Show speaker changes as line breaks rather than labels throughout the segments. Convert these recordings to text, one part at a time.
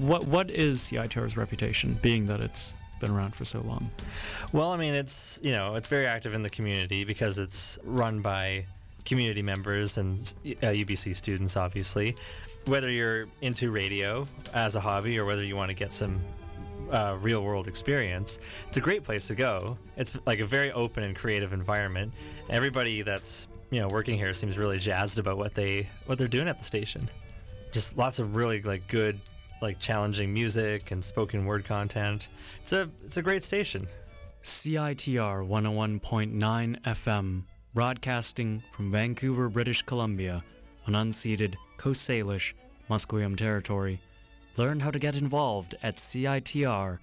what is CITR's reputation, being that it's been around for so long?
Well, I mean, it's very active in the community because it's run by community members and UBC students, obviously. Whether you're into radio as a hobby or whether you want to get some real world experience, it's a great place to go. It's like a very open and creative environment. Everybody that's working here seems really jazzed about what they're doing at the station. Just lots of really good, challenging music and spoken word content. It's a great station.
CITR 101.9 FM, broadcasting from Vancouver, British Columbia, on unceded Coast Salish, Musqueam territory. Learn how to get involved at CITR.ca.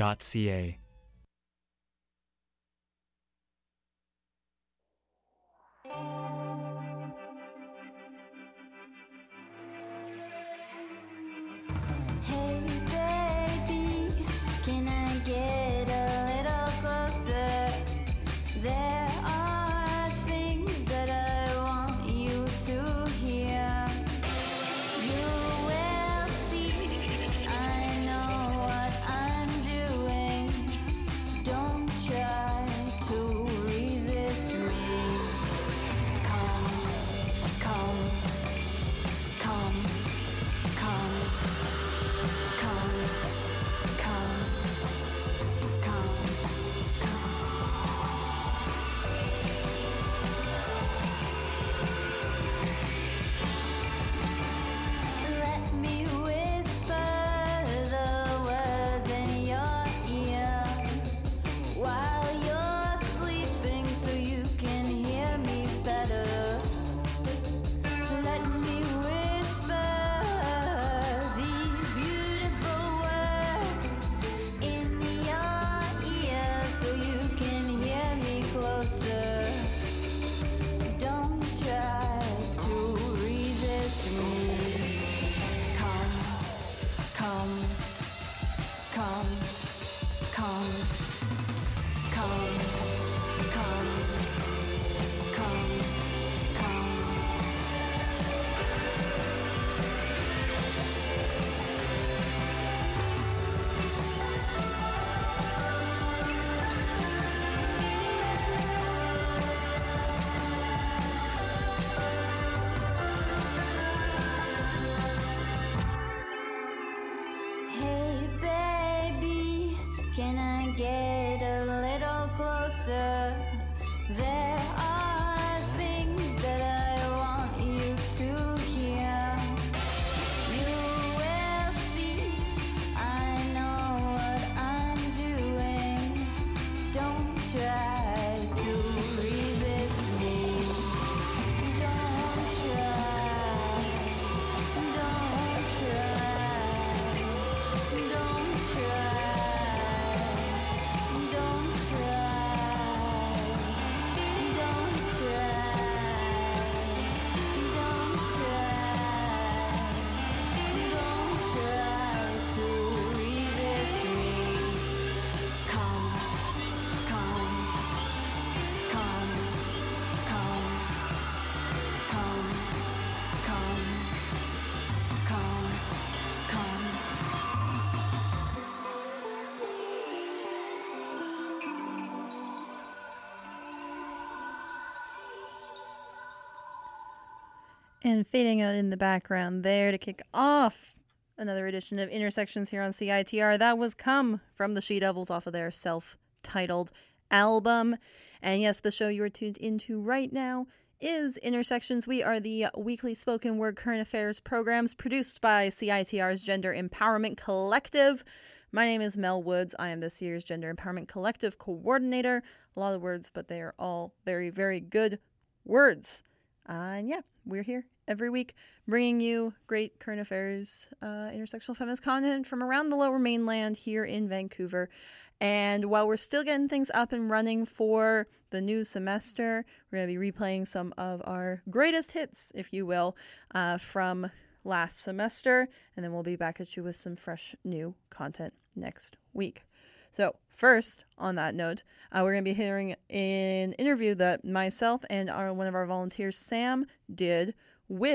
And fading out in the background there to kick off another edition of Intersections here on CITR. That was Come from the She Devils off of their self-titled album. And yes, the show you are tuned into right now is Intersections. We are the weekly spoken word current affairs programs produced by CITR's Gender Empowerment Collective. My name is Mel Woods. I am this year's Gender Empowerment Collective coordinator. A lot of words, but they are all very, very good words. And yeah, we're here every week bringing you great current affairs, intersectional feminist content from around the Lower Mainland here in Vancouver. And while we're still getting things up and running for the new semester, we're going to be replaying some of our greatest hits, if you will, from last semester. And then we'll be back at you with some fresh new content next week. So first, on that note, we're going to be hearing an interview that myself and one of our volunteers, Sam, did with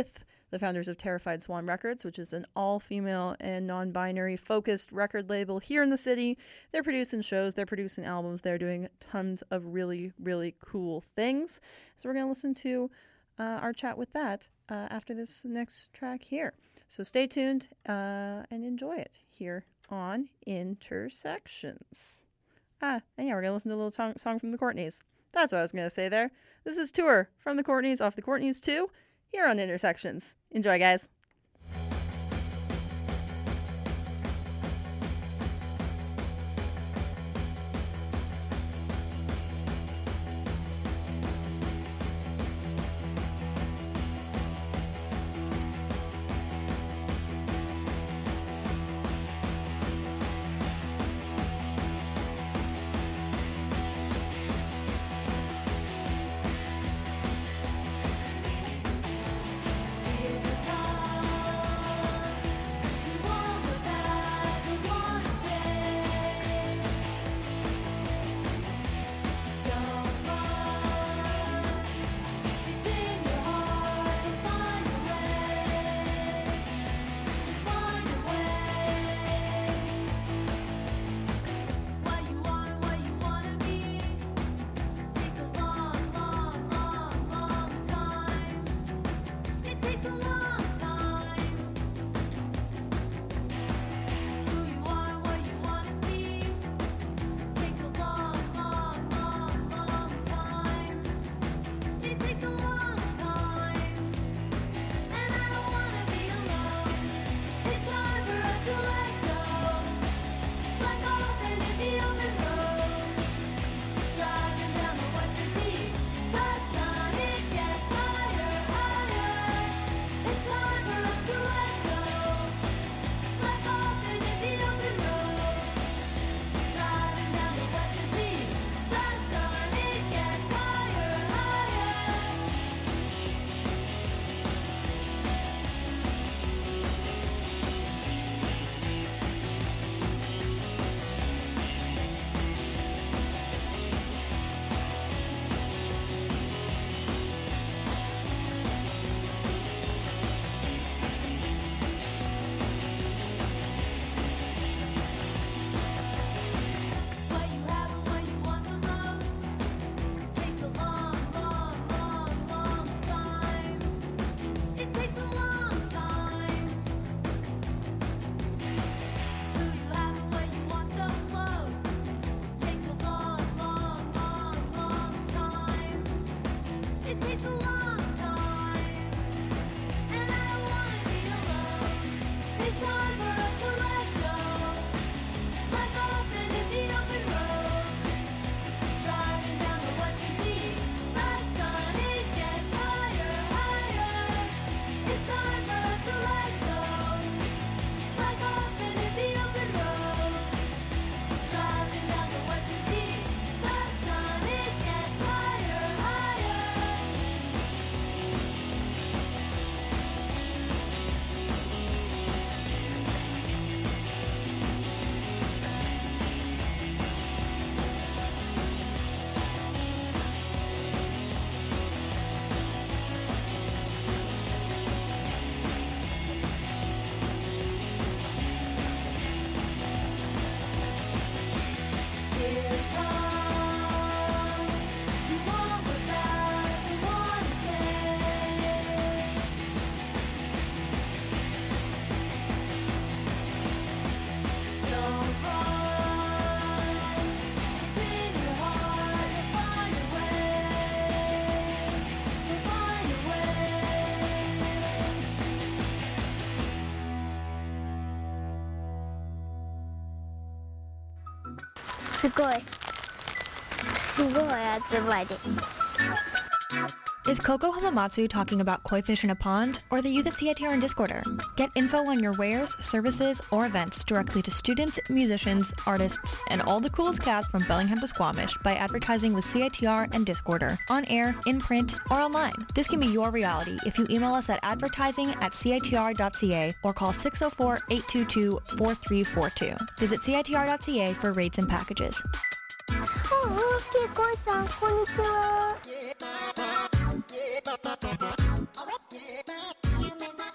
the founders of Terrified Swan Records, which is an all-female and non-binary focused record label here in the city. They're producing shows, they're producing albums, they're doing tons of really, really cool things. So we're going to listen to our chat with that after this next track here. So stay tuned and enjoy it here on Intersections. And yeah, we're going to listen to a little song from the Courtneys. That's what I was going to say there. This is Tour from the Courtneys off the Courtneys 2 here on Intersections. Enjoy, guys.
Is Coco Hamamatsu talking about koi fish in a pond, or the youth at CITR and Discorder? Get info on your wares, services, or events directly to students, musicians, artists, and all the coolest cats from Bellingham to Squamish by advertising with CITR and Discorder, on air, in print, or online. This can be your reality if you email us at advertising@citr.ca or call 604-822-4342. Visit citr.ca for rates and packages.
Oh, Kekoi-san, konnichiwa.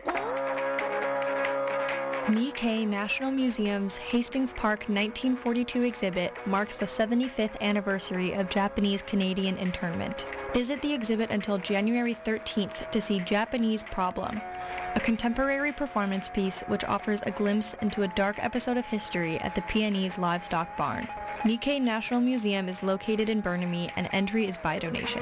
Nikkei National Museum's Hastings Park 1942 exhibit marks the 75th anniversary of Japanese-Canadian internment. Visit the exhibit until January 13th to see Japanese Problem, a contemporary performance piece which offers a glimpse into a dark episode of history at the Peonese Livestock Barn. Nikkei National Museum is located in Burnaby and entry is by donation.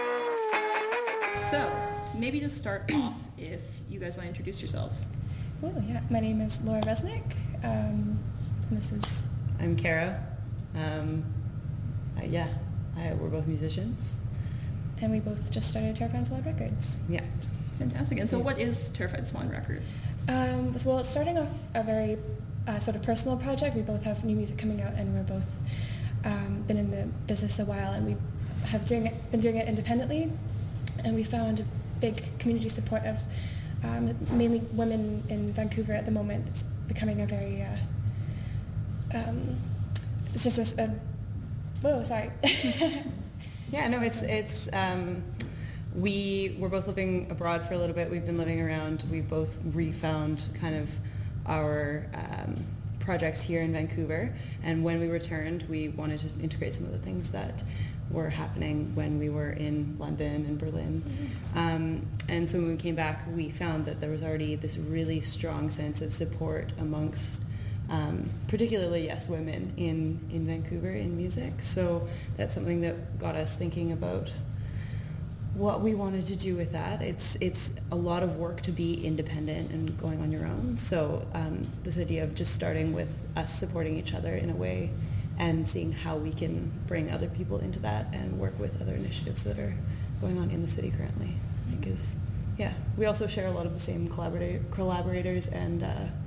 So, maybe to start off, if you guys want to introduce yourselves.
Oh, yeah. My name is Laura Resnick. This is...
I'm Kara. We're both musicians.
And we both just started Terrified Swan Records.
Yeah.
Fantastic. And so what is Terrified Swan Records?
Well, it's starting off a very sort of personal project. We both have new music coming out, and we're both been in the business a while, and we have been doing it independently. And we found a big community support of mainly women in Vancouver at the moment. It's becoming a very, it's just whoa, sorry.
Yeah, no, it's we were both living abroad for a little bit. We've been living around. We both refound kind of our projects here in Vancouver. And when we returned, we wanted to integrate some of the things that were happening when we were in London and Berlin. And so when we came back, we found that there was already this really strong sense of support amongst particularly, yes, women in Vancouver in music. So that's something that got us thinking about what we wanted to do with that. It's a lot of work to be independent and going on your own. So this idea of just starting with us supporting each other in a way and seeing how we can bring other people into that and work with other initiatives that are going on in the city currently, I think is, yeah. We also share a lot of the same collaborators and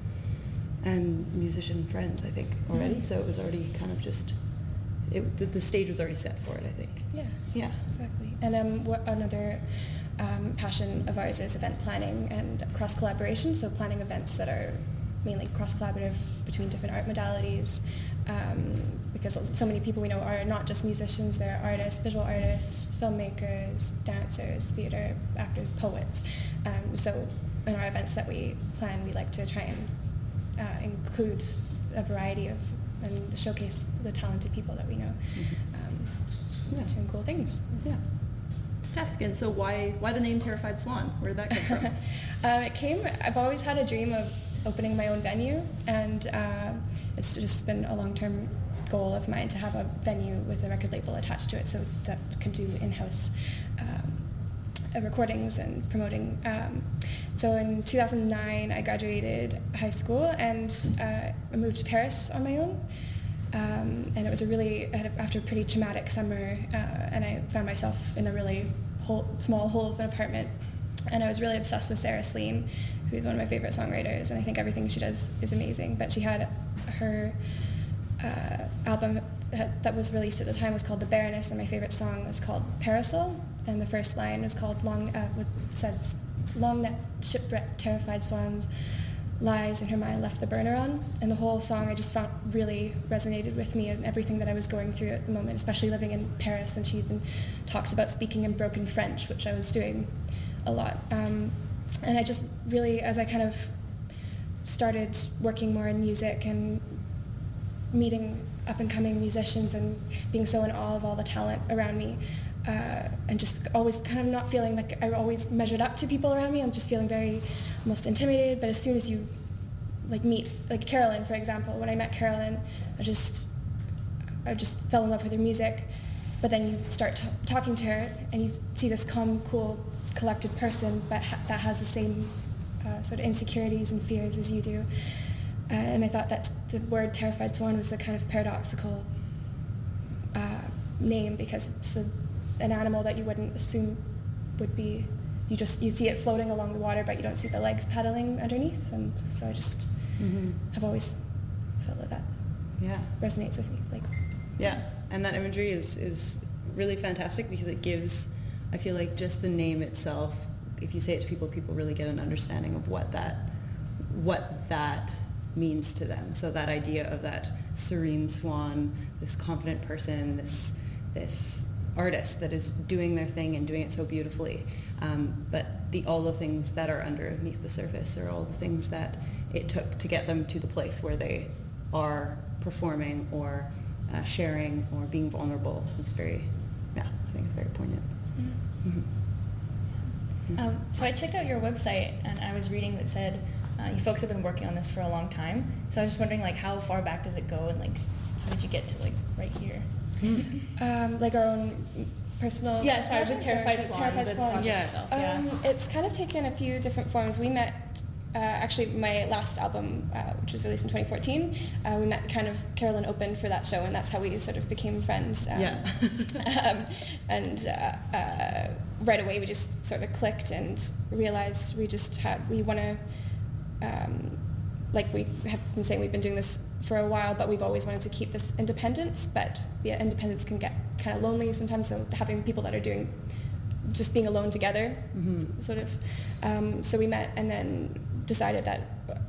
musician friends, I think, already. Mm-hmm. So it was already kind of just, the stage was already set for it, I think.
Yeah.
Yeah.
Exactly. And another passion of ours is event planning and cross-collaboration, so planning events that are mainly cross-collaborative between different art modalities, because so many people we know are not just musicians, they're artists, visual artists, filmmakers, dancers, theater actors, poets. So in our events that we plan, we like to try and include a variety of and showcase the talented people that we know, doing cool things.
Yeah. Fantastic. And so why the name Terrified Swan? Where did that come from?
I've always had a dream of opening my own venue, and it's just been a long-term goal of mine to have a venue with a record label attached to it, so that can do in-house recordings and promoting. So in 2009, I graduated high school, and I moved to Paris on my own. And it was after a pretty traumatic summer, and I found myself in a really small hole of an apartment. And I was really obsessed with Sarah Slean, who's one of my favorite songwriters, and I think everything she does is amazing. But she had her album that was released at the time was called The Baroness, and my favorite song was called Parasol, and the first line was called says, "Long net shipwrecked, terrified swans, lies in her mind left the burner on." And the whole song I just found really resonated with me and everything that I was going through at the moment, especially living in Paris. And she even talks about speaking in broken French, which I was doing a lot. And I just really, as I kind of started working more in music and meeting up-and-coming musicians and being so in awe of all the talent around me, and just always kind of not feeling like I always measured up to people around me. I'm just feeling very almost intimidated. But as soon as you meet Carolyn, for example, when I met Carolyn, I just fell in love with her music. But then you start talking to her and you see this calm, cool, collected person, but that has the same sort of insecurities and fears as you do. And I thought that the word Terrified Swan was a kind of paradoxical name, because it's an animal that you wouldn't assume would be, you see it floating along the water, but you don't see the legs paddling underneath. And so I just have always felt that resonates with me.
Yeah, and that imagery is really fantastic, because it gives, I feel like just the name itself, if you say it to people, people really get an understanding of what that means to them. So that idea of that serene swan, this confident person, this artist that is doing their thing and doing it so beautifully, but all the things that are underneath the surface, or all the things that it took to get them to the place where they are performing or sharing or being vulnerable. It's very, I think it's very poignant.
So I checked out your website, and I was reading that said you folks have been working on this for a long time. So I was just wondering, like, how far back does it go, and like how did you get to like right here?
Like our own personal.
Yeah, sorry, with Terrified Swan.
Terrified Swan.
Yeah. Itself, yeah.
It's kind of taken a few different forms. We met. Actually, my last album, which was released in 2014, we met kind of Carolyn opened for that show, and that's how we sort of became friends. And right away we just sort of clicked and realized we want to, like we have been saying, we've been doing this for a while, but we've always wanted to keep this independence, but the independence can get kind of lonely sometimes, so having people that are just being alone together, sort of. So we met and then decided that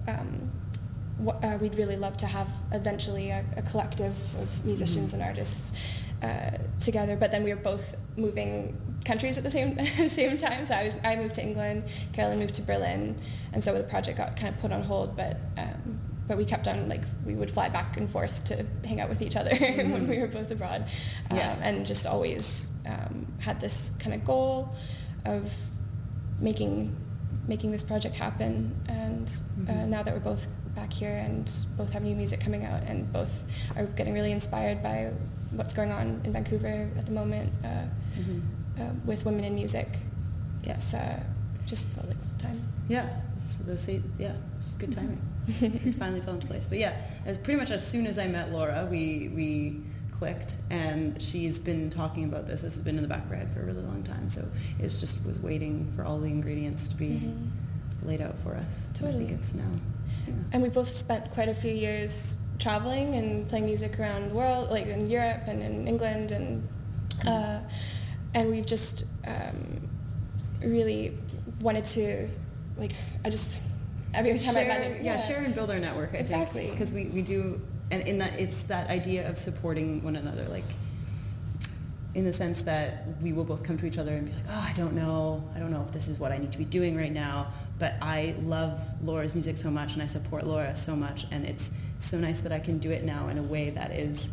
we'd really love to have eventually a collective of musicians and artists together. But then we were both moving countries at the same time. So I moved to England, Carolyn moved to Berlin, and so the project got kind of put on hold. But we kept on, like, we would fly back and forth to hang out with each other when we were both abroad, and just always had this kind of goal of making this project happen. And now that we're both back here and both have new music coming out and both are getting really inspired by what's going on in Vancouver at the moment with women in music, it's just felt like time.
It's good timing. It finally fell into place. But as pretty much as soon as I met Laura, we clicked, and she's been talking about this. This has been in the back of her head for a really long time, so it just was waiting for all the ingredients to be laid out for us.
Totally.
I think it's now.
And we both spent quite a few years traveling and playing music around the world, like in Europe and in England, and we've just really wanted to, like, every time
share and build our network. I think, because we do. And in that, it's that idea of supporting one another, like, in the sense that we will both come to each other and be like, I don't know if this is what I need to be doing right now, but I love Laura's music so much and I support Laura so much, and it's so nice that I can do it now in a way that is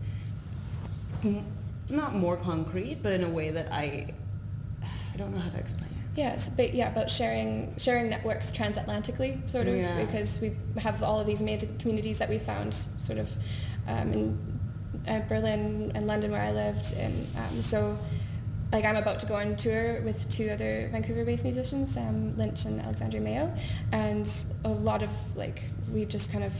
not more concrete, but in a way that I don't know how to explain it.
Yeah, it's about sharing networks transatlantically, sort of, because we have all of these amazing communities that we found sort of in Berlin and London, where I lived, and so, like, I'm about to go on tour with two other Vancouver-based musicians, Sam Lynch and Alexandria Mayo, and a lot of, like, we just kind of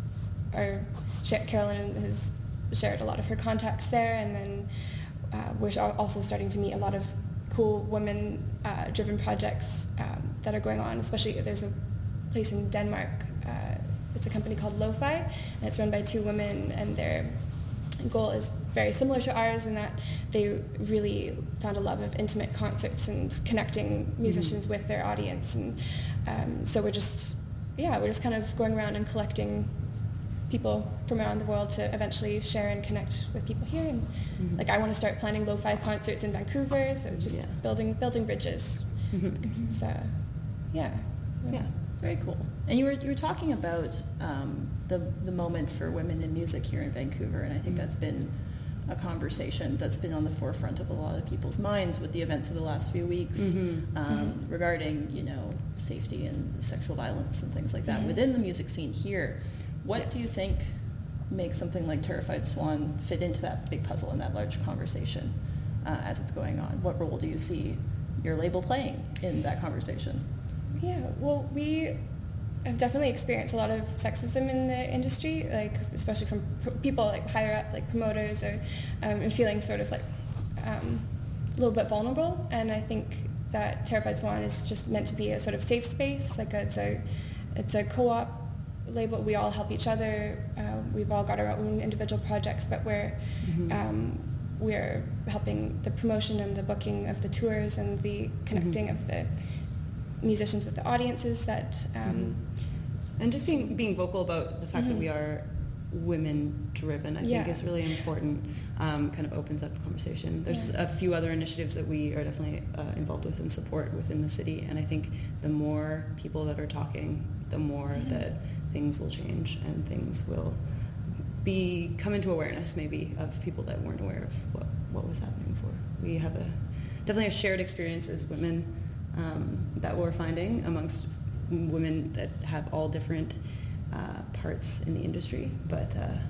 Carolyn has shared a lot of her contacts there, and then we're also starting to meet a lot of cool women-driven projects that are going on. Especially, there's a place in Denmark. It's a company called Lo-Fi, and it's run by two women, and their goal is very similar to ours in that they really found a love of intimate concerts and connecting musicians with their audience. And so we're just kind of going around and collecting people from around the world to eventually share and connect with people here. And like, I want to start planning lo-fi concerts in Vancouver, so just building bridges. Because it's
very cool. And you were talking about the moment for women in music here in Vancouver, and I think that's been a conversation that's been on the forefront of a lot of people's minds with the events of the last few weeks regarding, safety and sexual violence and things like that within the music scene here. What do you think makes something like Terrified Swan fit into that big puzzle and that large conversation as it's going on? What role do you see your label playing in that conversation?
Yeah, well, we have definitely experienced a lot of sexism in the industry, like, especially from people like higher up, like promoters, or and feeling sort of like a little bit vulnerable. And I think that Terrified Swan is just meant to be a sort of safe space. Like, it's a co-op label. We all help each other. We've all got our own individual projects, but we're helping the promotion and the booking of the tours and the connecting of the musicians with the audiences that
and just being vocal about the fact that we are women driven, I think is really important. Kind of opens up the conversation. There's a few other initiatives that we are definitely involved with and support within the city, and I think the more people that are talking, the more that things will change and things will come into awareness maybe of people that weren't aware of what was happening before. We have definitely a shared experience as women that we're finding amongst women that have all different parts in the industry, but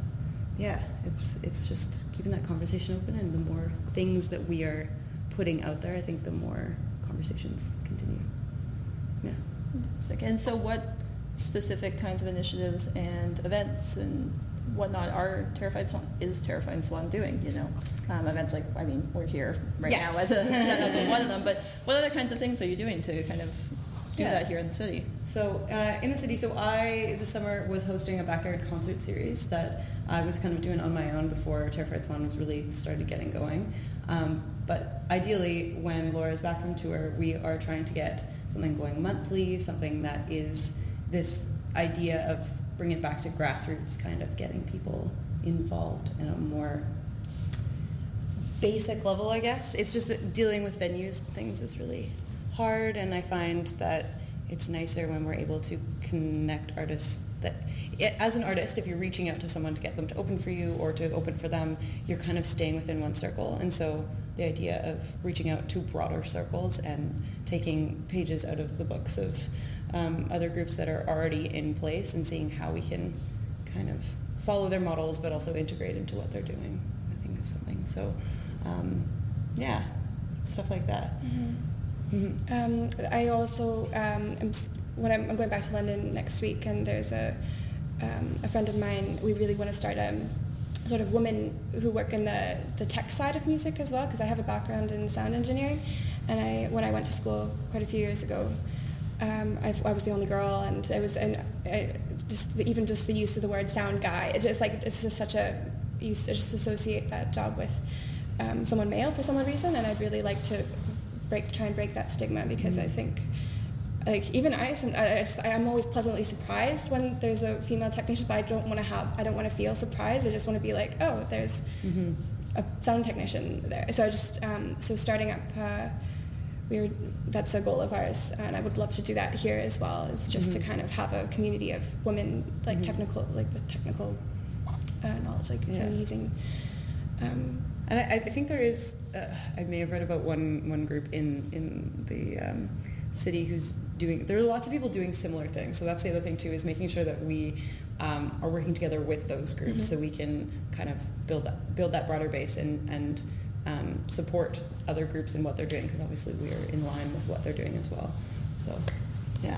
it's just keeping that conversation open, and the more things that we are putting out there, I think the more conversations continue. Yeah.
Fantastic. And so what specific kinds of initiatives and events and whatnot are Terrified Swan doing, you know? Events like, I mean, we're here right now as a setup of one of them, but what other kinds of things are you doing to kind of do that here in the city?
So in the city, I this summer was hosting a backyard concert series that I was kind of doing on my own before Terrified Swan was really started getting going. But ideally, when Laura's back from tour, we are trying to get something going monthly, something that is this idea of bringing it back to grassroots, kind of getting people involved in a more basic level, I guess. It's just dealing with venues and things is really hard, and I find that it's nicer when we're able to connect artists as an artist, if you're reaching out to someone to get them to open for you or to open for them, you're kind of staying within one circle. And so the idea of reaching out to broader circles and taking pages out of the books of other groups that are already in place and seeing how we can kind of follow their models but also integrate into what they're doing, I think is something. So stuff like that.
I also, I'm going back to London next week, and there's a friend of mine, we really want to start sort of women who work in the tech side of music as well, because I have a background in sound engineering, and when I went to school quite a few years ago, I was the only girl, and it was just the use of the word sound guy. It's just such a, you just associate that job with someone male for some reason, and I'd really like to try and break that stigma, because I think, like, even I'm always pleasantly surprised when there's a female technician, but I don't want to feel surprised. I just want to be like, oh, there's a sound technician there. So I just so starting up, that's a goal of ours, and I would love to do that here as well. Is just to kind of have a community of women, like with technical knowledge, like sound using.
And I think there is, I may have read about one group in the city who's doing, there are lots of people doing similar things. So that's the other thing too, is making sure that we are working together with those groups so we can kind of build that broader base and support other groups in what they're doing, because obviously we are in line with what they're doing as well. So, yeah.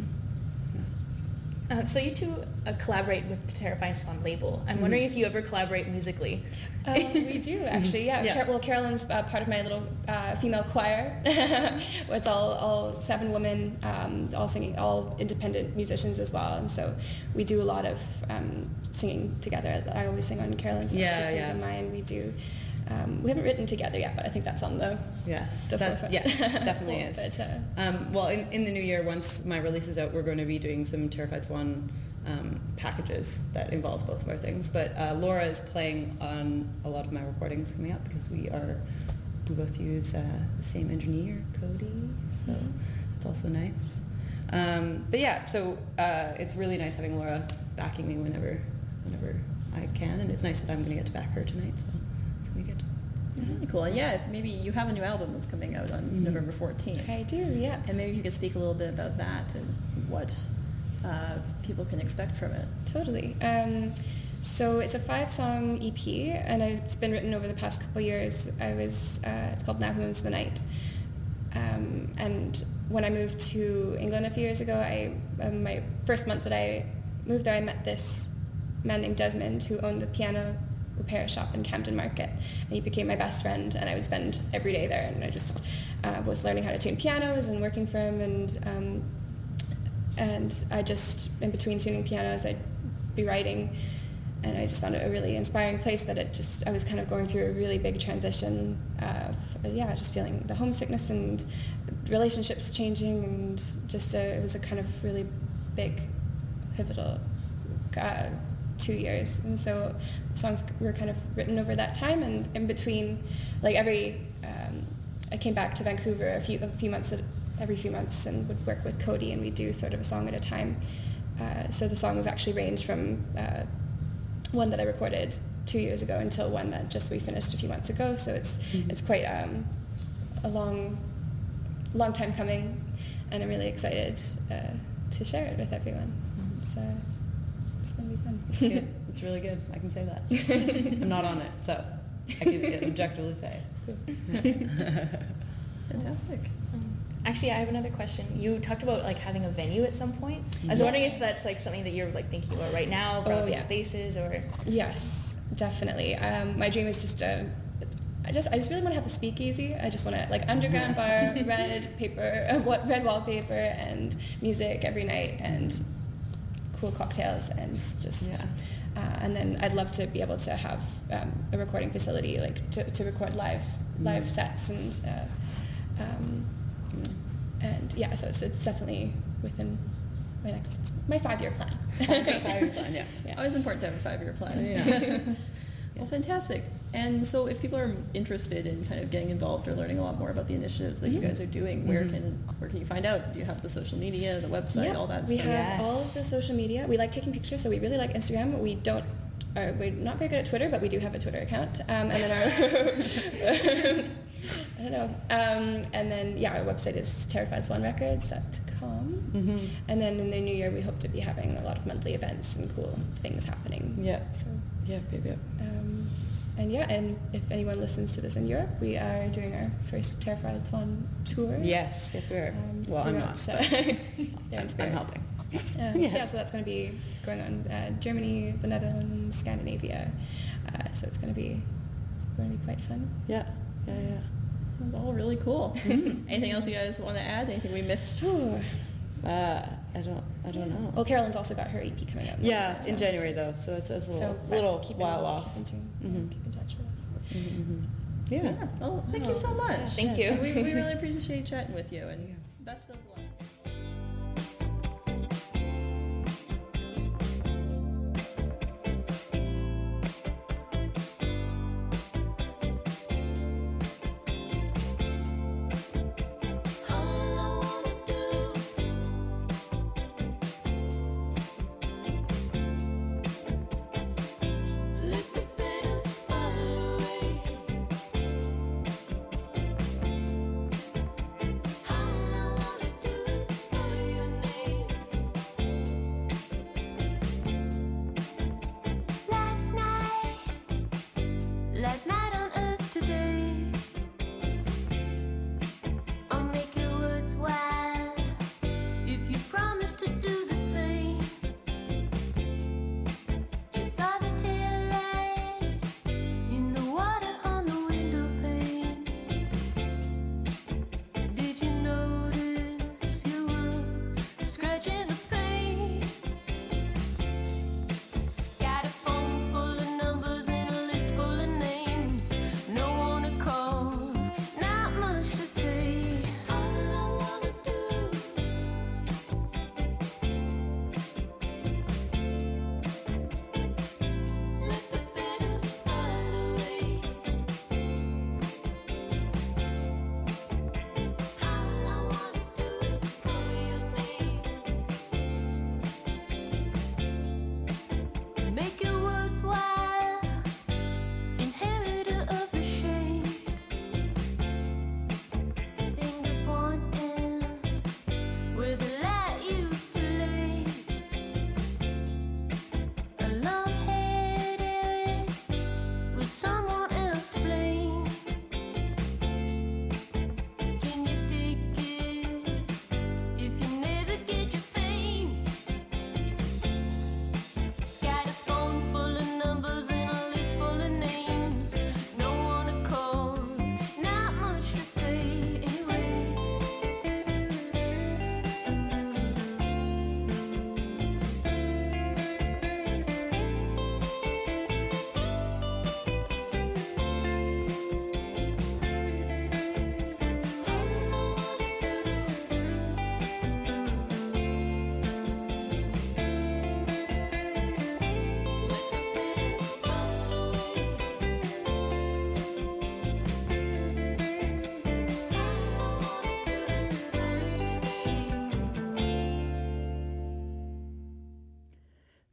So you two collaborate with the Terrified Swan label. I'm wondering if you ever collaborate musically.
We do, actually, yeah. Carolyn's part of my little female choir. It's all 7 women, all singing, all independent musicians as well. And so we do a lot of singing together. I always sing on Carolyn's song. She sings on mine. We do. We haven't written together yet, but I think that's on the forefront. Yeah, definitely
is. But, well, in the new year, once my release is out, we're going to be doing some Terrified Swan packages that involve both of our things. But Laura is playing on a lot of my recordings coming up, because we both use the same engineer, Cody, so it's also nice. But yeah, so it's really nice having Laura backing me whenever I can, and it's nice that I'm going to get to back her tonight, so it's going to be good.
Really cool. And yeah, maybe you have a new album that's coming out on November 14th.
I do, yeah.
And maybe you could speak a little bit about that and what people can expect from it.
Totally. So it's a 5-song EP, and it's been written over the past couple of years. It's called Now Who Owns the Night. And when I moved to England a few years ago, my first month that I moved there, I met this man named Desmond who owned the piano repair shop in Camden Market, and he became my best friend, and I would spend every day there, and I just was learning how to tune pianos and working for him, and I just, in between tuning pianos, I'd be writing, and I just found it a really inspiring place. That I was kind of going through a really big transition of just feeling the homesickness and relationships changing, and just it was a kind of really big pivotal 2 years, and so songs were kind of written over that time. And in between, like I came back to Vancouver every few months and would work with Cody, and we'd do sort of a song at a time. So the songs actually range from one that I recorded 2 years ago until one that just we finished a few months ago. So it's quite a long time coming, and I'm really excited to share it with everyone. So it's going to be fun.
It's good. It's really good. I can say that. I'm not on it, so I can objectively say.
Fantastic.
Actually, I have another question. You talked about like having a venue at some point. I was wondering if that's like something that you're like thinking about right now, browsing spaces, or.
Yes, definitely. My dream is just I just really want to have a speakeasy. I just want to like underground bar, red wallpaper, and music every night, and cool cocktails, and just. And then I'd love to be able to have a recording facility, like to record live sets, and so it's definitely within my 5-year plan.
5-year plan, yeah. Always important to have a 5-year plan. Yeah. Well, fantastic. And so if people are interested in kind of getting involved or learning a lot more about the initiatives that you guys are doing, where can you find out? Do you have the social media, the website, all that
we
stuff?
We have all of the social media. We like taking pictures, so we really like Instagram. We're not very good at Twitter, but we do have a Twitter account. And then our I don't know. And then our website is terrifiedswanrecords.com. And then in the new year, we hope to be having a lot of monthly events and cool things happening.
Yeah.
So
And
if anyone listens to this in Europe, we are doing our first Terrified Swan tour.
Yes, we are. Well, I'm not. I'm helping.
So that's going to be going on Germany, the Netherlands, Scandinavia. So it's going to be quite fun.
Yeah. Sounds all really cool. Anything else you guys want to add? Anything we missed?
I don't know.
Well, Carolyn's also got her EP coming out.
Yeah, in January though, so it's a little while off.
Keep in touch with us.
Yeah.
Well, thank you so much.
Thank you.
We really appreciate chatting with you, and best of luck.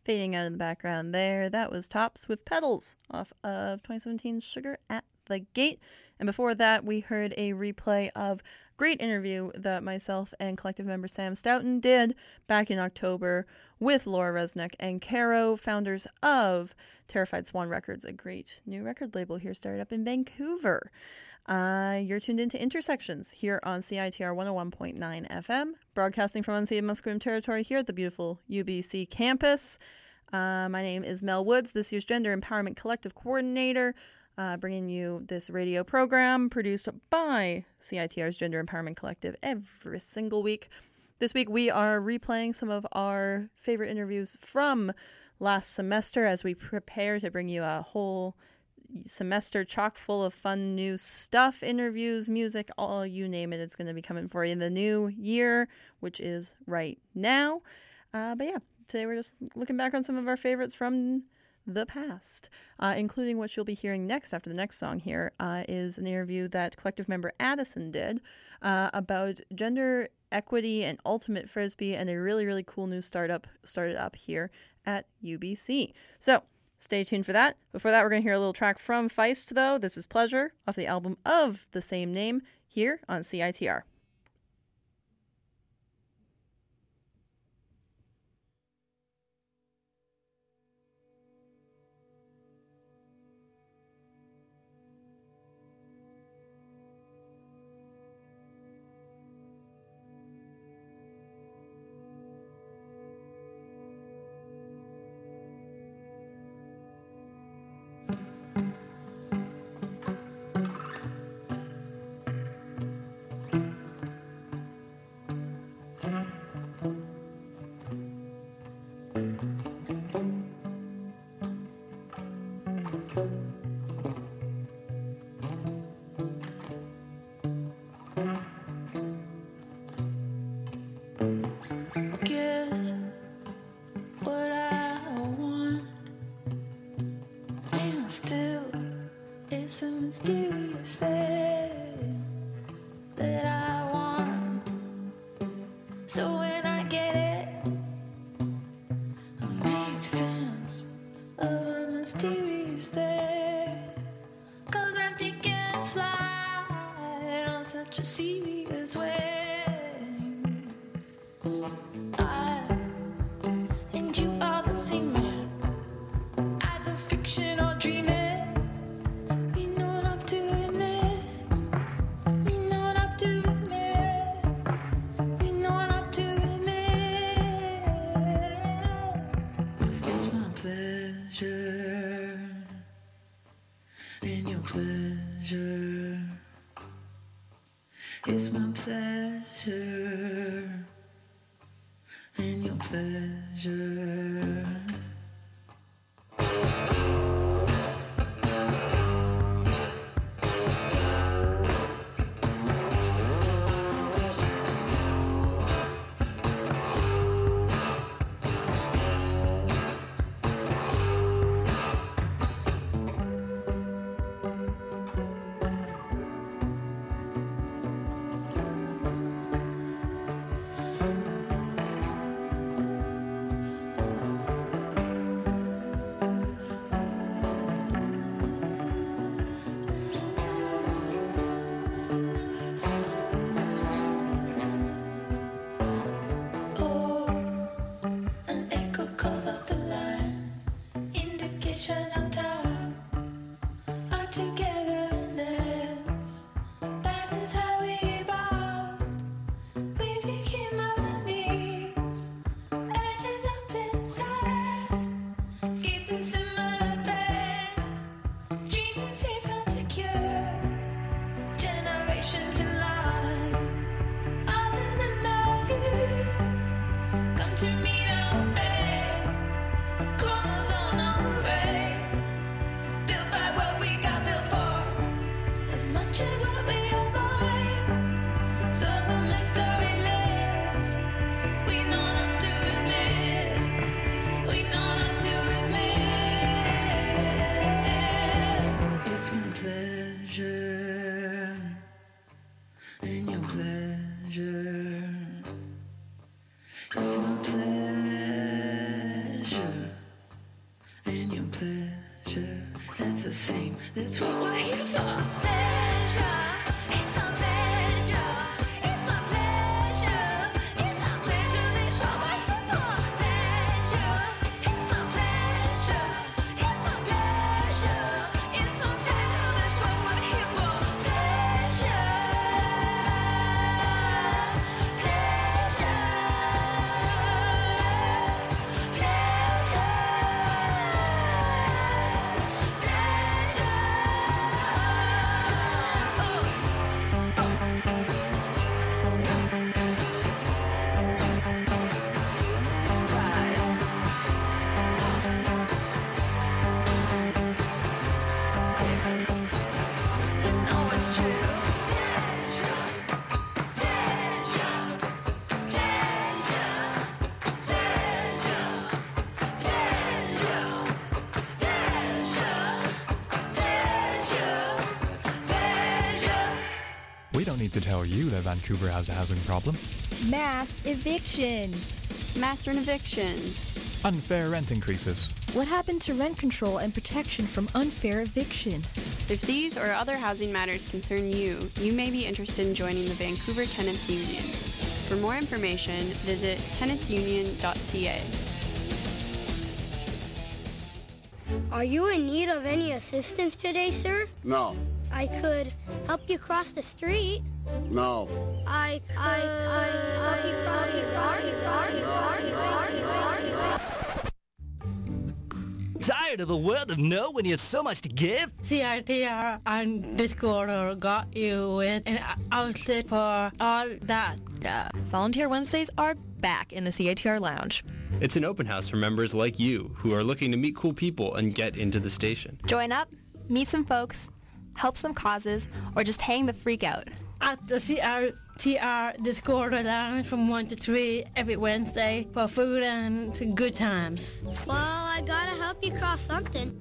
Fading out in the background there, that was Tops with Petals off of 2017's Sugar at the Gate. And before that, we heard a replay of a great interview that myself and collective member Sam Stoughton did back in October with Laura Resnick and Caro, founders of Terrified Swan Records, a great new record label here started up in Vancouver. You're tuned into Intersections here on CITR 101.9 FM, broadcasting from unceded Musqueam territory here at the beautiful UBC campus. My name is Mel Woods, this year's Gender Empowerment Collective Coordinator, bringing you this radio program produced by CITR's Gender Empowerment Collective every single week. This week we are replaying some of our favorite interviews from last semester as we prepare to bring you a whole semester chock full of fun new stuff, interviews, music, all you name it. It's going to be coming for you in the new year, which is right now. But yeah, today we're just looking back on some of our favorites from the past, including what you'll be hearing next after the next song here is an interview that collective member Addison did about gender equity and ultimate frisbee and a really, really cool new started up here at UBC. So stay tuned for that. Before that, we're going to hear a little track from Feist, though. This is Pleasure off the album of the same name here on CITR.
It's my pleasure and your pleasure.
Chromosome on the way, built by what we got built for.
That's the same. That's what we're here for. Pleasure. It's my pleasure. It's my pleasure. It's my pleasure. That's what we're here for. Pleasure. It's my pleasure. It's my pleasure. It's my pleasure. That's what we're here for. Pleasure.
We don't need to tell you that Vancouver has a housing problem.
Mass evictions.
Mass rent evictions.
Unfair rent increases.
What happened to rent control and protection from unfair eviction?
If these or other housing matters concern you, you may be interested in joining the Vancouver Tenants Union. For more information, visit tenantsunion.ca.
Are you in need of any assistance today, sir?
No.
I could help you cross the street.
No.
I could help you cross the
Tired of a world of no when you have so much to give?
CITR and Discord got you with an outlet for all that.
Volunteer Wednesdays are back in the CITR Lounge.
It's an open house for members like you who are looking to meet cool people and get into the station.
Join up, meet some folks, help some causes, or just hang the freak out.
At the CITR Discord Lounge from 1 to 3 every Wednesday for food and good times.
Well, I gotta help you cross something.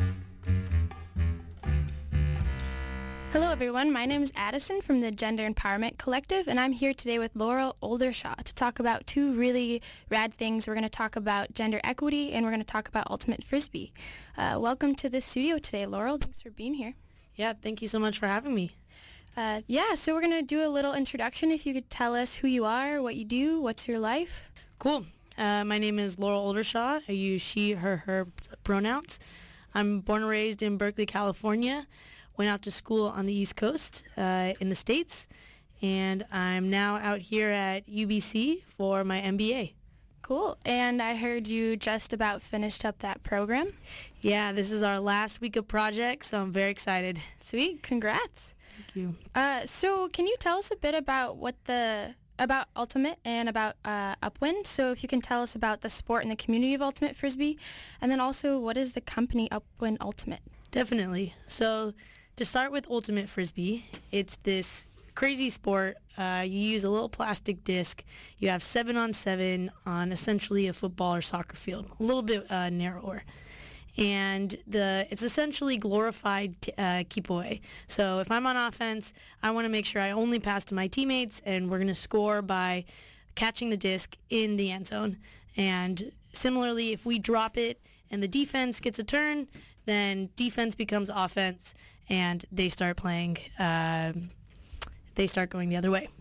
Hello everyone, my name is Addison from the Gender Empowerment Collective, and I'm here today with Laurel Oldershaw to talk about two really rad things. We're going to talk about gender equity, and we're going to talk about Ultimate Frisbee. Welcome to the studio today, Laurel. Thanks for being here.
Yeah, thank you so much for having me.
So we're going to do a little introduction. If you could tell us who you are, what you do, what's your life.
Cool. My name is Laurel Oldershaw. I use she, her pronouns. I'm born and raised in Berkeley, California. Went out to school on the East Coast in the States, and I'm now out here at UBC for my MBA.
Cool. And I heard you just about finished up that program.
Yeah, this is our last week of project, so I'm very excited.
Sweet. Congrats.
Thank you.
So can you tell us a bit about about Ultimate and about Upwind? So if you can tell us about the sport and the community of Ultimate Frisbee, and then also what is the company Upwind Ultimate?
Definitely. So to start with Ultimate Frisbee, it's this crazy sport. You use a little plastic disc. You have 7-on-7 on essentially a football or soccer field, a little bit narrower. And it's essentially glorified keep away. So if I'm on offense, I want to make sure I only pass to my teammates, and we're going to score by catching the disc in the end zone. And similarly, if we drop it and the defense gets a turn, then defense becomes offense, and they start playing, they start going the other way.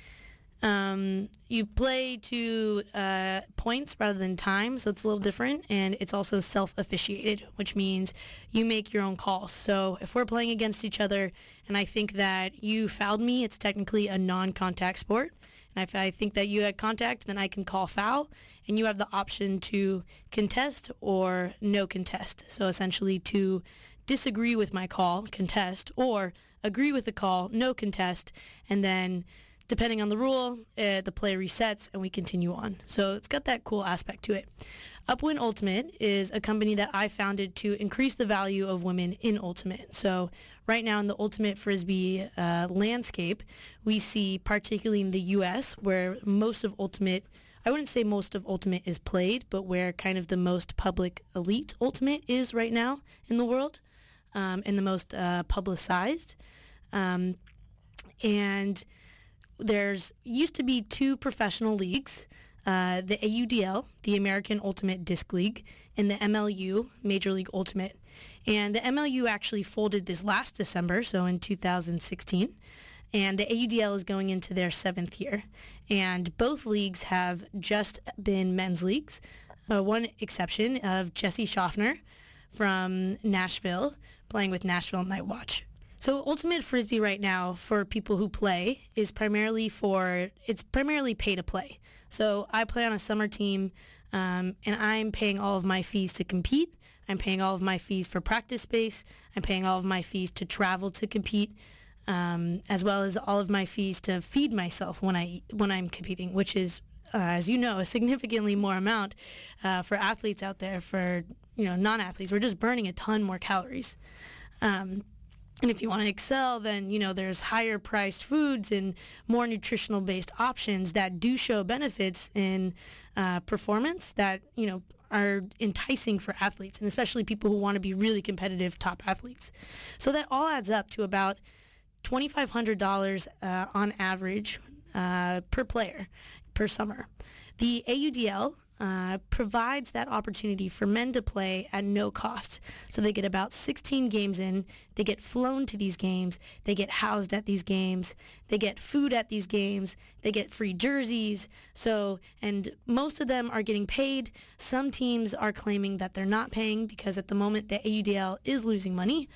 You play to points rather than time, so it's a little different, and it's also self-officiated, which means you make your own calls. So if we're playing against each other and I think that you fouled me, it's technically a non-contact sport. And if I think that you had contact, then I can call foul, and you have the option to contest or no contest. So essentially to disagree with my call, contest, or agree with the call, no contest, and then depending on the rule, the play resets and we continue on. So it's got that cool aspect to it. Upwind Ultimate is a company that I founded to increase the value of women in Ultimate. So right now in the Ultimate Frisbee landscape, we see, particularly in the U.S., where most of Ultimate, I wouldn't say most of Ultimate is played, but where kind of the most public elite Ultimate is right now in the world, and the most publicized. And there's used to be two professional leagues, the AUDL, the American Ultimate Disc League, and the MLU, Major League Ultimate. And the MLU actually folded this last December, so in 2016. And the AUDL is going into their 7th year. And both leagues have just been men's leagues. One exception of Jesse Schaffner from Nashville, playing with Nashville Night Watch. So Ultimate Frisbee right now, for people who play, is primarily pay to play. So I play on a summer team, and I'm paying all of my fees to compete. I'm paying all of my fees for practice space. I'm paying all of my fees to travel to compete, as well as all of my fees to feed myself when I'm competing, which is, as you know, a significantly more amount for athletes out there. For non-athletes, we're just burning a ton more calories. And if you want to excel, then, there's higher priced foods and more nutritional based options that do show benefits in performance that, are enticing for athletes, and especially people who want to be really competitive top athletes. So that all adds up to about $2,500 on average per player per summer. The AUDL provides that opportunity for men to play at no cost. So they get about 16 games in, they get flown to these games, they get housed at these games, they get food at these games, they get free jerseys. And most of them are getting paid. Some teams are claiming that they're not paying because at the moment the AUDL is losing money.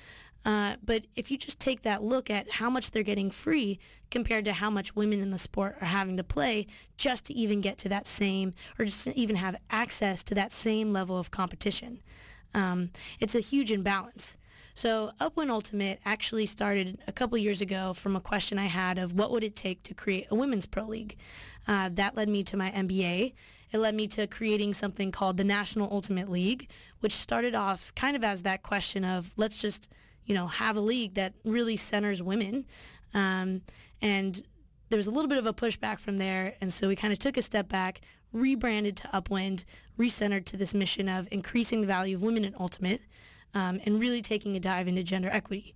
But if you just take that look at how much they're getting free compared to how much women in the sport are having to play just to even get to that same, or just to even have access to that same level of competition, it's a huge imbalance. So Upwind Ultimate actually started a couple years ago from a question I had of what would it take to create a women's pro league. That led me to my MBA. It led me to creating something called the National Ultimate League, which started off kind of as that question of let's just have a league that really centers women. And there was a little bit of a pushback from there. And so we kind of took a step back, rebranded to Upwind, recentered to this mission of increasing the value of women in Ultimate, and really taking a dive into gender equity.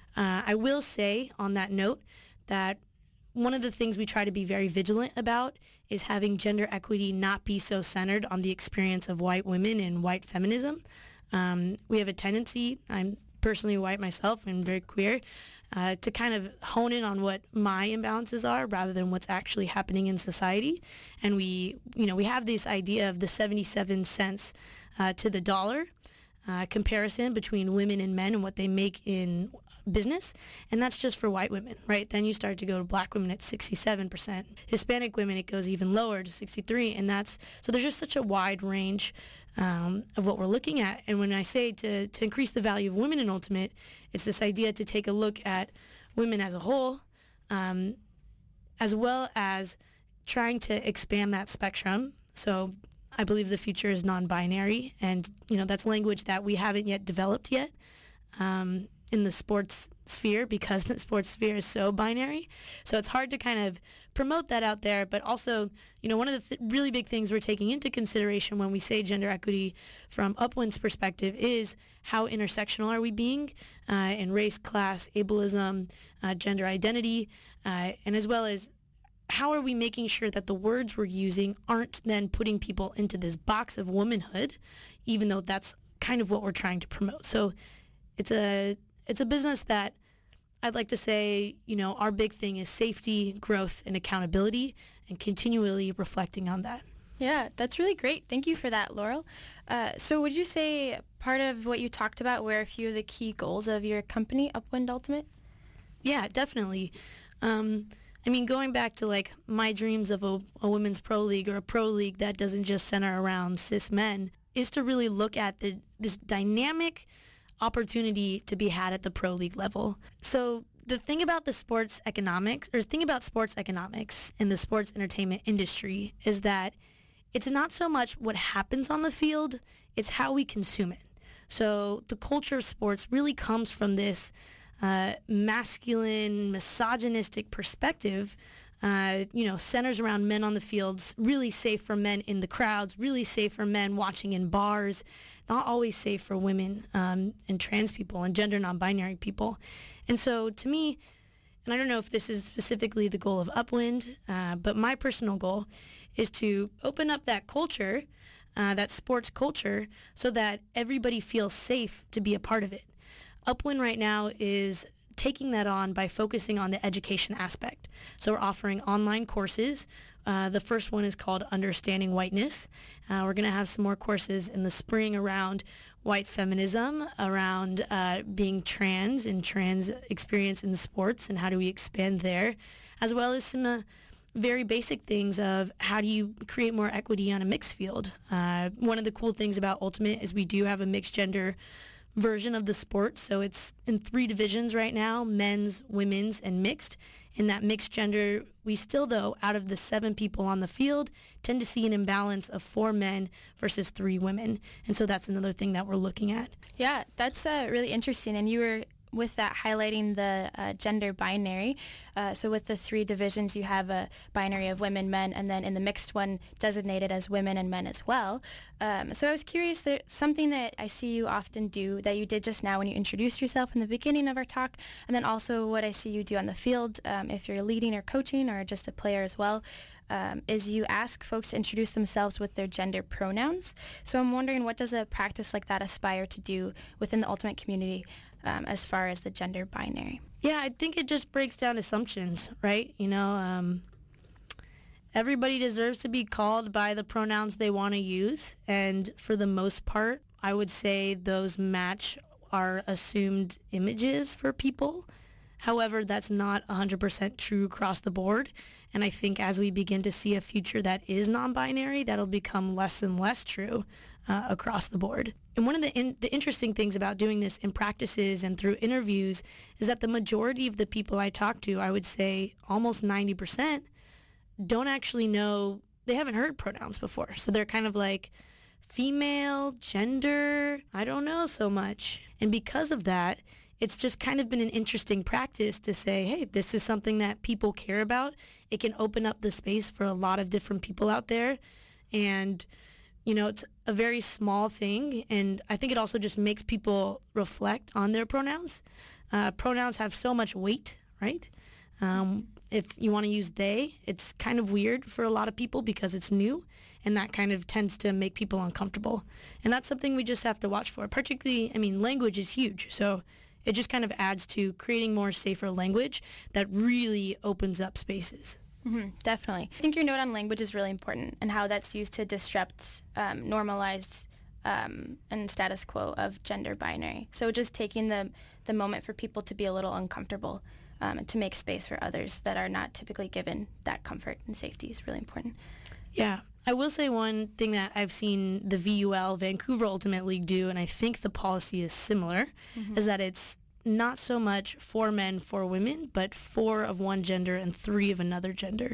I will say on that note that one of the things we try to be very vigilant about is having gender equity not be so centered on the experience of white women and white feminism. We have a tendency, I'm personally white myself and very queer, to kind of hone in on what my imbalances are rather than what's actually happening in society. And we have this idea of the 77 cents to the dollar comparison between women and men and what they make in business, and that's just for white women, right? Then you start to go to black women at 67%, Hispanic women it goes even lower to 63%, and so there's just such a wide range of what we're looking at. And when I say to increase the value of women in Ultimate, it's this idea to take a look at women as a whole, as well as trying to expand that spectrum. So I believe the future is non-binary, and that's language that we haven't yet developed yet in the sports sphere, because the sports sphere is so binary. So it's hard to kind of promote that out there. But also, one of the really big things we're taking into consideration when we say gender equity from Upwind's perspective is how intersectional are we being in race, class, ableism, gender identity, and as well as how are we making sure that the words we're using aren't then putting people into this box of womanhood, even though that's kind of what we're trying to promote. So it's a business that I'd like to say, our big thing is safety, growth, and accountability, and continually reflecting on that.
Yeah, that's really great. Thank you for that, Laurel. So would you say part of what you talked about were a few of the key goals of your company, Upwind Ultimate?
Yeah, definitely. Going back to my dreams of a women's pro league or a pro league that doesn't just center around cis men is to really look at this dynamic opportunity to be had at the pro league level. So the thing about sports economics in the sports entertainment industry is that it's not so much what happens on the field, it's how we consume it. So the culture of sports really comes from this masculine, misogynistic perspective, centers around men on the fields, really safe for men in the crowds, really safe for men watching in bars, not always safe for women and trans people and gender non-binary people. And so to me, and I don't know if this is specifically the goal of Upwind, but my personal goal is to open up that culture that sports culture so that everybody feels safe to be a part of it. Upwind right now is taking that on by focusing on the education aspect. So we're offering online courses. The first one is called Understanding Whiteness. We're going to have some more courses in the spring around white feminism, around being trans and trans experience in sports and how do we expand there, as well as some very basic things of how do you create more equity on a mixed field. One of the cool things about Ultimate is we do have a mixed gender version of the sport. So it's in 3 divisions right now, men's, women's, and mixed. In that mixed gender, we still, though, out of the 7 people on the field, tend to see an imbalance of 4 men versus 3 women. And so that's another thing that we're looking at.
Yeah, that's really interesting. And you were with that highlighting the gender binary. So with the 3 divisions, you have a binary of women, men, and then in the mixed one designated as women and men as well. So I was curious, there's something that I see you often do that you did just now when you introduced yourself in the beginning of our talk, and then also what I see you do on the field, if you're leading or coaching or just a player as well, is you ask folks to introduce themselves with their gender pronouns. So I'm wondering, what does a practice like that aspire to do within the Ultimate community as far as the gender binary?
Yeah, I think it just breaks down assumptions, right? You know, everybody deserves to be called by the pronouns they want to use. And for the most part, I would say those match our assumed images for people. However, that's not 100% true across the board. And I think as we begin to see a future that is non-binary, that'll become less and less true across the board. And one of the interesting things about doing this in practices and through interviews is that the majority of the people I talk to, I would say almost 90%, don't actually know, they haven't heard pronouns before. So they're kind of like, female, gender, I don't know so much. And because of that, it's just kind of been an interesting practice to say, hey, this is something that people care about. It can open up the space for a lot of different people out there. And, you know, it's a very small thing. And I think it also just makes people reflect on their pronouns. Pronouns have so much weight, right? If you want to use they, it's kind of weird for a lot of people because it's new. And that kind of tends to make people uncomfortable. And that's something we just have to watch for. Particularly, I mean, language is huge. So it just kind of adds to creating more safer language that really opens up spaces.
Mm-hmm, definitely. I think your note on language is really important and how that's used to disrupt normalized and status quo of gender binary. So just taking the moment for people to be a little uncomfortable and to make space for others that are not typically given that comfort and safety is really important.
Yeah. I will say one thing that I've seen the VUL, Vancouver Ultimate League, do, and I think the policy is similar, is that it's not so much 4 men, 4 women, but 4 of one gender and 3 of another gender.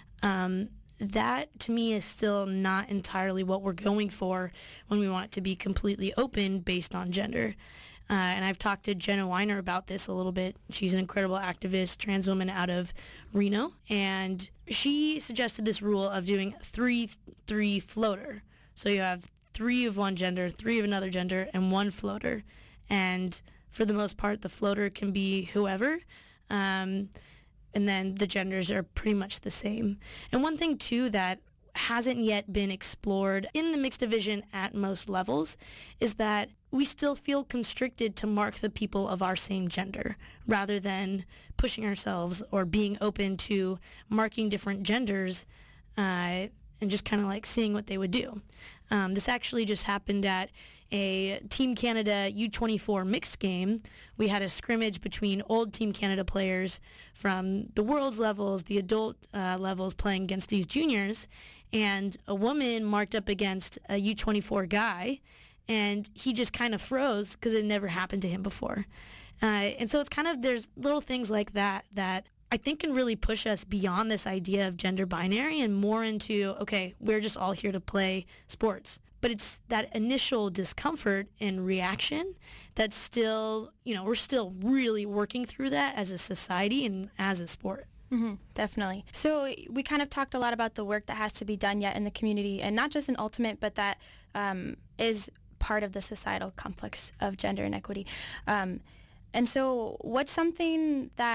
That, to me, is still not entirely what we're going for when we want it to be completely open based on gender. And I've talked to Jenna Weiner about this a little bit. She's an incredible activist, trans woman out of Reno. And she suggested this rule of doing 3-3 floater. So you have 3 of one gender, 3 of another gender, and 1 floater. And for the most part, the floater can be whoever. And then the genders are pretty much the same. And one thing, too, that hasn't yet been explored in the mixed division at most levels is that we still feel constricted to mark the people of our same gender rather than pushing ourselves or being open to marking different genders and just kind of like seeing what they would do. This actually just happened at a Team Canada U24 mixed game. We had a scrimmage between old Team Canada players from the world's levels, the adult levels, playing against these juniors, and a woman marked up against a U24 guy, and he just kind of froze because it never happened to him before. And so it's kind of, there's little things like that that I think can really push us beyond this idea of gender binary and more into, okay, we're just all here to play sports. But it's that initial discomfort and reaction that's still, you know, we're still really working through that as a society and as a sport.
Mm-hmm, definitely. So we kind of talked a lot about the work that has to be done yet in the community, and not just in Ultimate, but that is part of the societal complex of gender inequity. And so what's something that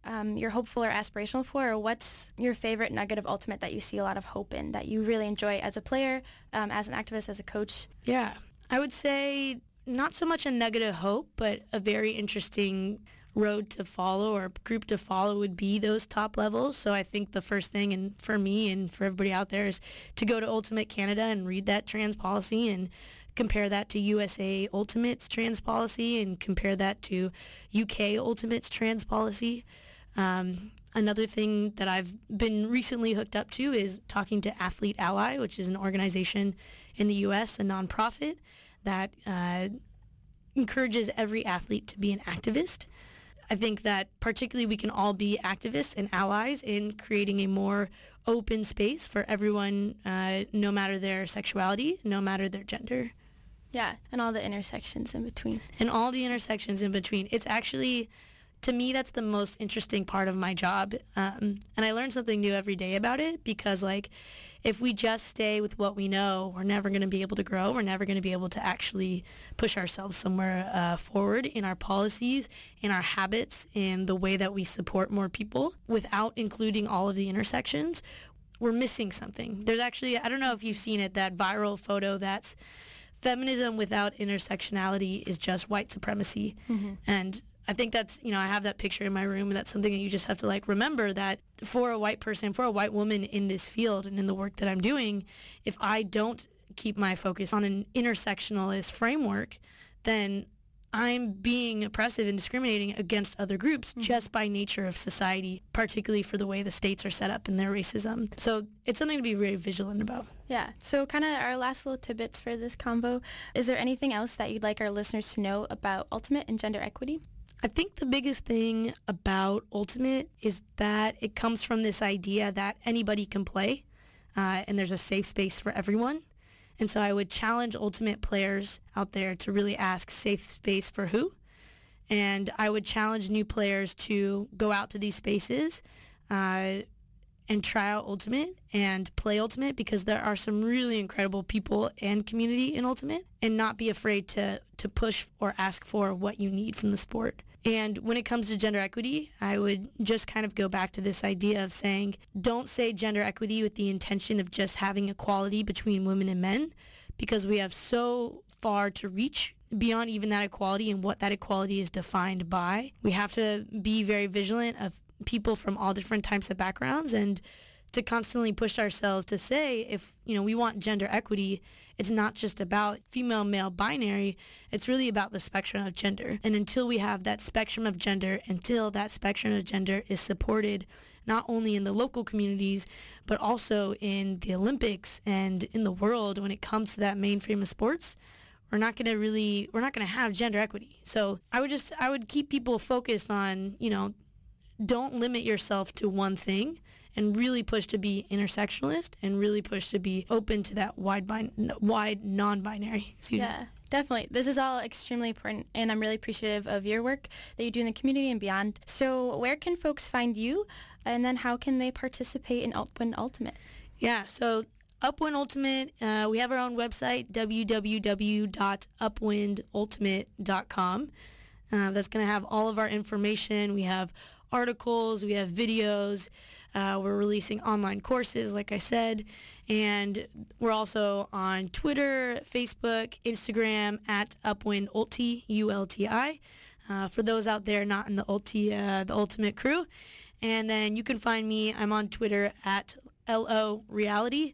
you're hopeful or aspirational for, or what's your favorite nugget of Ultimate that you see a lot of hope in, that you really enjoy as a player, as an activist, as a coach?
Yeah, I would say not so much a nugget of hope, but a very interesting road to follow or group to follow would be those top levels. So I think the first thing, and for me and for everybody out there, is to go to Ultimate Canada and read that trans policy and compare that to USA Ultimate's trans policy and compare that to UK Ultimate's trans policy. Another thing that I've been recently hooked up to is talking to Athlete Ally, which is an organization in the US, a nonprofit that encourages every athlete to be an activist. I think that particularly we can all be activists and allies in creating a more open space for everyone, no matter their sexuality, no matter their gender.
Yeah, and all the intersections in between.
And all the intersections in between. It's actually, to me, that's the most interesting part of my job. And I learn something new every day about it because, like, if we just stay with what we know, we're never going to be able to grow. We're never going to be able to actually push ourselves somewhere forward in our policies, in our habits, in the way that we support more people without including all of the intersections. We're missing something. There's actually, I don't know if you've seen it, that viral photo that's feminism without intersectionality is just white supremacy. Mm-hmm. And I think that's, I have that picture in my room, and that's something that you just have to remember that for a white person, for a white woman in this field and in the work that I'm doing, if I don't keep my focus on an intersectionalist framework, then I'm being oppressive and discriminating against other groups just by nature of society, particularly for the way the states are set up and their racism. So it's something to be very vigilant about.
Yeah. So kind of our last little tidbits for this convo. Is there anything else that you'd like our listeners to know about Ultimate and gender equity?
I think the biggest thing about Ultimate is that it comes from this idea that anybody can play, and there's a safe space for everyone. And so I would challenge Ultimate players out there to really ask safe space for who? And I would challenge new players to go out to these spaces and try out Ultimate and play Ultimate, because there are some really incredible people and community in Ultimate, and not be afraid to push or ask for what you need from the sport. And when it comes to gender equity, I would just kind of go back to this idea of saying, don't say gender equity with the intention of just having equality between women and men, because we have so far to reach beyond even that equality and what that equality is defined by. We have to be very vigilant of people from all different types of backgrounds, and to constantly push ourselves to say, if we want gender equity, it's not just about female, male, binary. It's really about the spectrum of gender. And until we have that spectrum of gender, until that spectrum of gender is supported not only in the local communities, but also in the Olympics and in the world when it comes to that mainstream of sports, we're not going to have gender equity. So I would keep people focused on, don't limit yourself to one thing, and really push to be intersectionalist, and really push to be open to that wide non-binary.
Yeah, definitely. This is all extremely important, and I'm really appreciative of your work that you do in the community and beyond. So where can folks find you, and then how can they participate in Upwind Ultimate?
Yeah, so Upwind Ultimate, we have our own website, www.upwindultimate.com. That's going to have all of our information. We have articles, we have videos, we're releasing online courses, like I said, and we're also on Twitter, Facebook, Instagram at Upwind Ulti, ULTI, for those out there not in the Ultimate crew. And then you can find me, I'm on Twitter at LO Reality,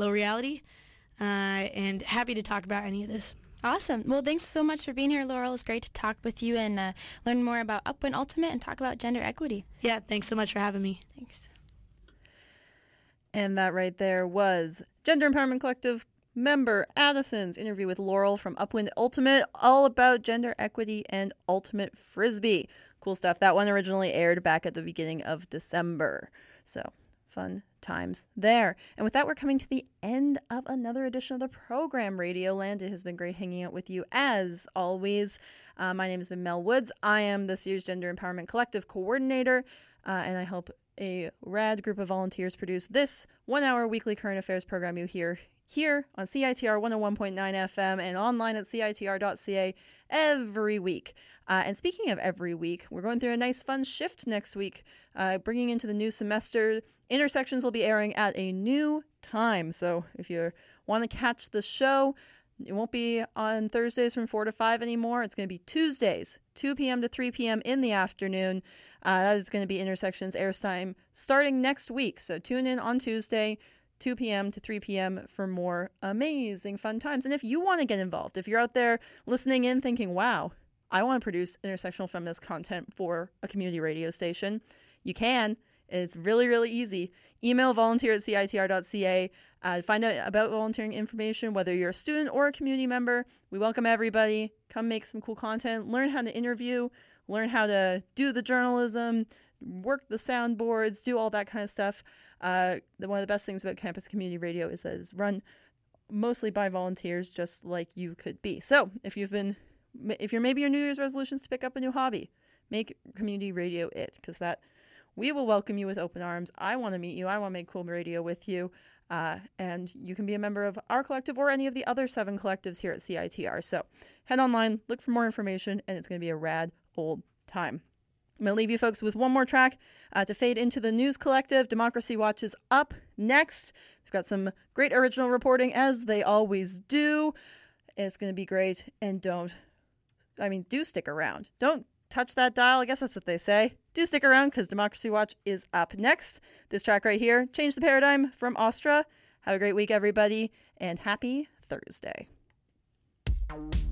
and happy to talk about any of this.
Awesome. Well, thanks so much for being here, Laurel. It's great to talk with you and learn more about Upwind Ultimate and talk about gender equity.
Yeah, thanks so much for having me.
Thanks.
And that right there was Gender Empowerment Collective member Addison's interview with Laurel from Upwind Ultimate, all about gender equity and ultimate frisbee. Cool stuff. That one originally aired back at the beginning of December. So fun times there. And with that, we're coming to the end of another edition of the program, Radioland. It has been great hanging out with you as always. My name has been Mel Woods. I am this year's Gender Empowerment Collective coordinator, and I help a rad group of volunteers produce this 1-hour weekly current affairs program you hear here on CITR 101.9 FM and online at CITR.ca every week. And speaking of every week, we're going through a nice fun shift next week, bringing into the new semester. Intersections will be airing at a new time. So if you want to catch the show, it won't be on Thursdays from 4 to 5 anymore. It's going to be Tuesdays, 2 p.m. to 3 p.m. in the afternoon. That is going to be Intersections airs time starting next week. So tune in on Tuesday, 2 p.m. to 3 p.m. for more amazing fun times. And if you want to get involved, if you're out there listening in thinking, wow, I want to produce intersectional feminist content for a community radio station, you can. It's really, really easy. Email volunteer@citr.ca. Find out about volunteering information, whether you're a student or a community member. We welcome everybody. Come make some cool content. Learn how to interview. Learn how to do the journalism. Work the soundboards. Do all that kind of stuff. One of the best things about campus community radio is that it's run mostly by volunteers, just like you could be. So if maybe your New Year's resolution is to pick up a new hobby, make community radio it, because we will welcome you with open arms. I want to meet you. I want to make cool radio with you. And you can be a member of our collective or any of the other 7 collectives here at CITR. So head online, look for more information, and it's going to be a rad old time. I'm going to leave you folks with one more track to fade into the News Collective. Democracy Watch is up next. They've got some great original reporting, as they always do. It's going to be great. And do stick around. Don't touch that dial. I guess that's what they say. Do stick around, because Democracy Watch is up next. This track right here, Change the Paradigm from Astra. Have a great week, everybody, and happy Thursday.